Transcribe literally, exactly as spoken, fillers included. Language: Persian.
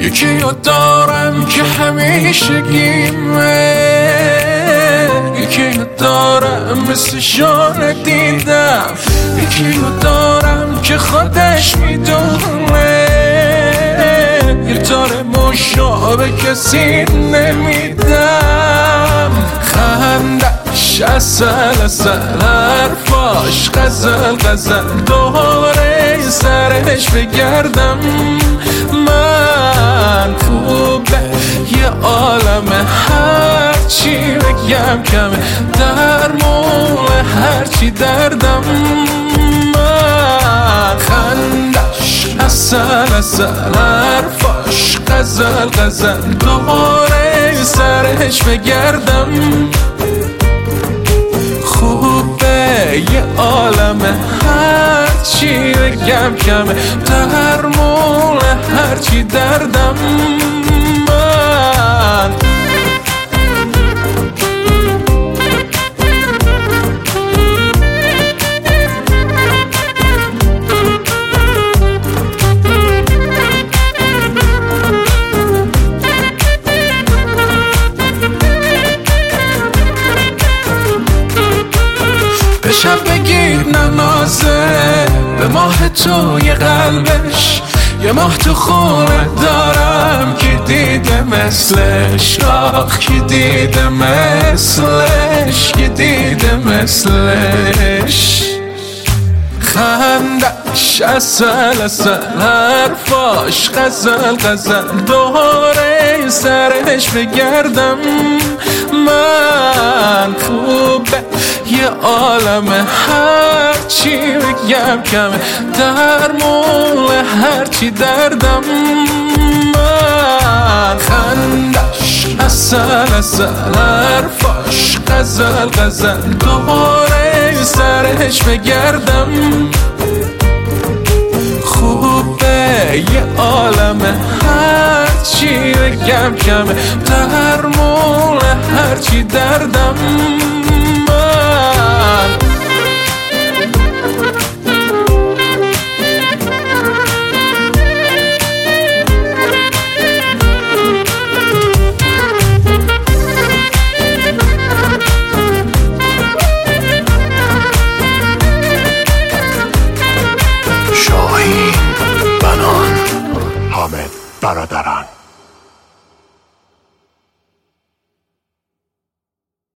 یکی رو دارم که همیشه گیمه، یکی رو دارم مثل شانه دیدم، یکی رو دارم که خودش میدونه گیتار مشابه کسی نمیدم. خندش اصل اصل حرفاش غزل غزل دوره سرش بگردم. من خوبه یه عالمه هرچی بگم کمه، درمون هرچی دردم. من خندش اصل اصل حرفاش غزل غزل دوره سرش بگردم. خوبه یه عالمه هرچی بگم کمه، درمون هرچی دردم. من شب بگیر ننازه به ماه توی قلبش، یه ماه تو خونه دارم که دیده مثلش، آخ که دیده مثلش، که دیده مثلش. خندش اصل اصل حرفاش غزل غزل دوره سرش بگردم. من خوبه یه عالمه هرچی بگم کمه، درمون هرچی دردم. من خندش اصل اصل حرفاش غزل غزل دوره سرش بگردم. خوبه یه عالمه هرچی بگم کمه، درمون هرچی دردم. من شاهین بنان، حامد برادران.